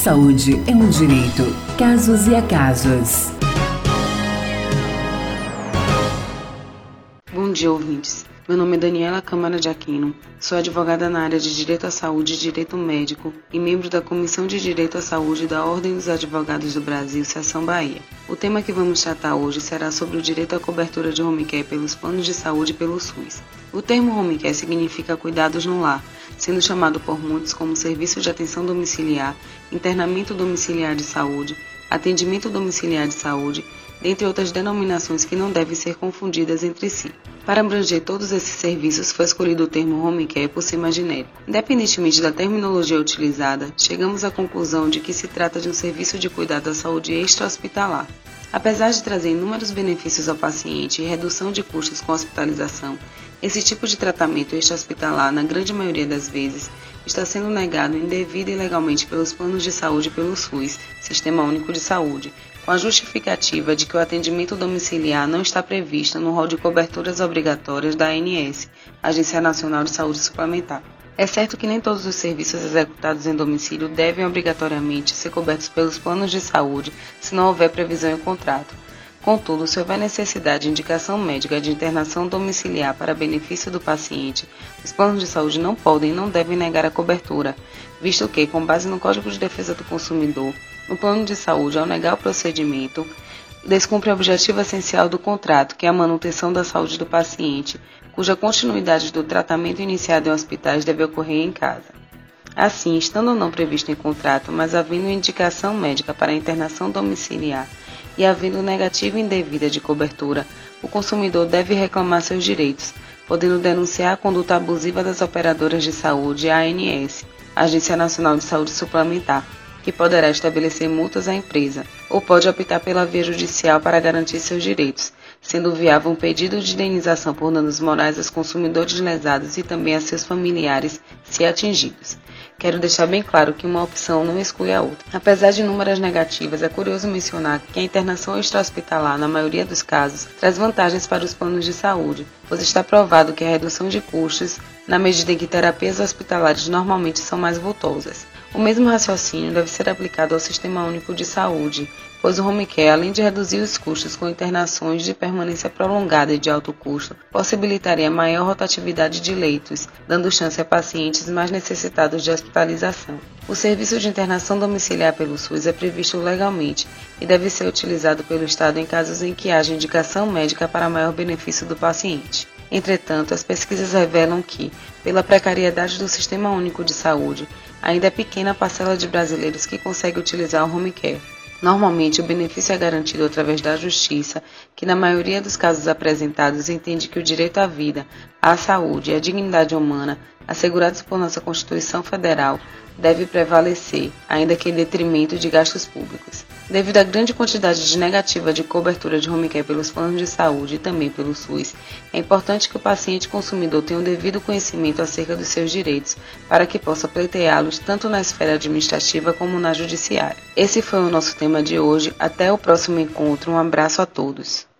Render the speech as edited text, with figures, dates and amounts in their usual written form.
saúde é um direito. Casos e acasos. Bom dia, ouvintes. Meu nome é Daniela Câmara de Aquino, sou advogada na área de Direito à Saúde e Direito Médico e membro da Comissão de Direito à Saúde da Ordem dos Advogados do Brasil, Seção Bahia. O tema que vamos tratar hoje será sobre o direito à cobertura de home care pelos planos de saúde e pelo SUS. O termo home care significa cuidados no lar, sendo chamado por muitos como serviço de atenção domiciliar, internamento domiciliar de saúde, atendimento domiciliar de saúde, dentre outras denominações que não devem ser confundidas entre si. Para abranger todos esses serviços, foi escolhido o termo home care por ser mais genérico. Independentemente da terminologia utilizada, chegamos à conclusão de que se trata de um serviço de cuidado à saúde extra-hospitalar. Apesar de trazer inúmeros benefícios ao paciente e redução de custos com a hospitalização, esse tipo de tratamento extra-hospitalar, na grande maioria das vezes, está sendo negado indevida e ilegalmente pelos planos de saúde e pelo SUS, Sistema Único de Saúde, com a justificativa de que o atendimento domiciliar não está previsto no rol de coberturas obrigatórias da ANS, Agência Nacional de Saúde Suplementar. É certo que nem todos os serviços executados em domicílio devem obrigatoriamente ser cobertos pelos planos de saúde se não houver previsão em contrato. Contudo, se houver necessidade de indicação médica de internação domiciliar para benefício do paciente, os planos de saúde não podem e não devem negar a cobertura, visto que, com base no Código de Defesa do Consumidor, o plano de saúde, ao negar o procedimento, descumpre o objetivo essencial do contrato, que é a manutenção da saúde do paciente, cuja continuidade do tratamento iniciado em hospitais deve ocorrer em casa. Assim, estando ou não previsto em contrato, mas havendo indicação médica para a internação domiciliar e havendo negativa indevida de cobertura, o consumidor deve reclamar seus direitos, podendo denunciar a conduta abusiva das operadoras de saúde à ANS, Agência Nacional de Saúde Suplementar, que poderá estabelecer multas à empresa, ou pode optar pela via judicial para garantir seus direitos, sendo viável um pedido de indenização por danos morais aos consumidores lesados e também a seus familiares, se atingidos. Quero deixar bem claro que uma opção não exclui a outra. Apesar de inúmeras negativas, é curioso mencionar que a internação extra-hospitalar, na maioria dos casos, traz vantagens para os planos de saúde, pois está provado que a redução de custos, na medida em que terapias hospitalares normalmente são mais vultosas. O mesmo raciocínio deve ser aplicado ao Sistema Único de Saúde, pois o home care, além de reduzir os custos com internações de permanência prolongada e de alto custo, possibilitaria maior rotatividade de leitos, dando chance a pacientes mais necessitados de hospitalização. O serviço de internação domiciliar pelo SUS é previsto legalmente e deve ser utilizado pelo Estado em casos em que haja indicação médica para maior benefício do paciente. Entretanto, as pesquisas revelam que, pela precariedade do Sistema Único de Saúde, ainda é pequena a parcela de brasileiros que consegue utilizar o home care. Normalmente, o benefício é garantido através da Justiça, que na maioria dos casos apresentados entende que o direito à vida, à saúde e à dignidade humana, assegurados por nossa Constituição Federal, deve prevalecer, ainda que em detrimento de gastos públicos. Devido à grande quantidade de negativa de cobertura de home care pelos planos de saúde e também pelo SUS, é importante que o paciente consumidor tenha o devido conhecimento acerca dos seus direitos, para que possa pleiteá-los tanto na esfera administrativa como na judiciária. Esse foi o nosso tema de hoje. Até o próximo encontro. Um abraço a todos.